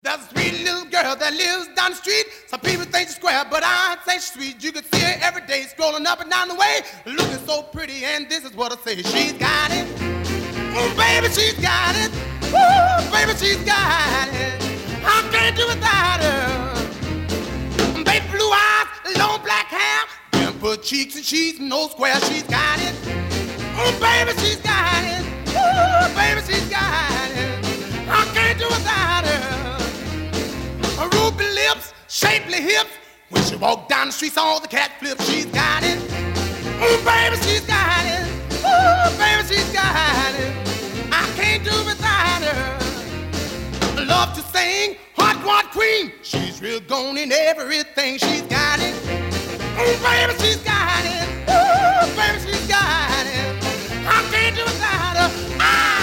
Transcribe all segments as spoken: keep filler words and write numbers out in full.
There's a sweet little girl that lives down the street. Some people think she's square, but I say she's sweet. You can see her every day strolling up and down the way, looking so pretty, and this is what I say. She's got it. Oh, baby, she's got it. Ooh, baby, she's got it. I can't do without her. Baby, blue eyes, long black hair, dimple cheeks, and she's no square. She's got it. Oh, baby, she's got it. Ooh, baby, she's got it. I can't do without her. Her ruby lips, shapely hips. When she walk down the streets, all the cat flips. She's got it. Ooh, baby, she's got it. Ooh, baby, she's got it. I can't do without her. Love to sing, hot one queen. She's real gone in everything. She's got it. Ooh, baby, she's got it. Ooh, baby, she's got it. I can't do without her. Ah!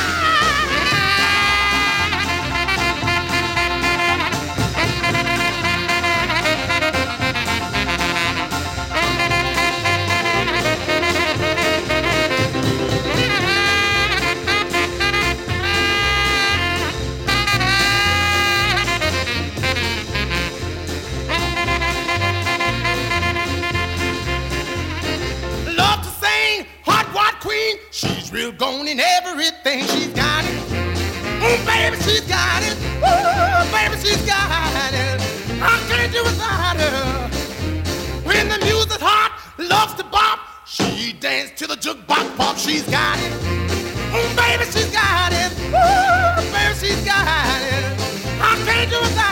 Queen, she's real gone in everything. She's got it. Oh, baby, she's got it. Oh, baby, she's got it. I can't do without her. When the music's hot, loves to bop, she dance to the jukebox pop. She's got it. Oh, baby, she's got it. Oh, baby, she's got it. I can't do without her.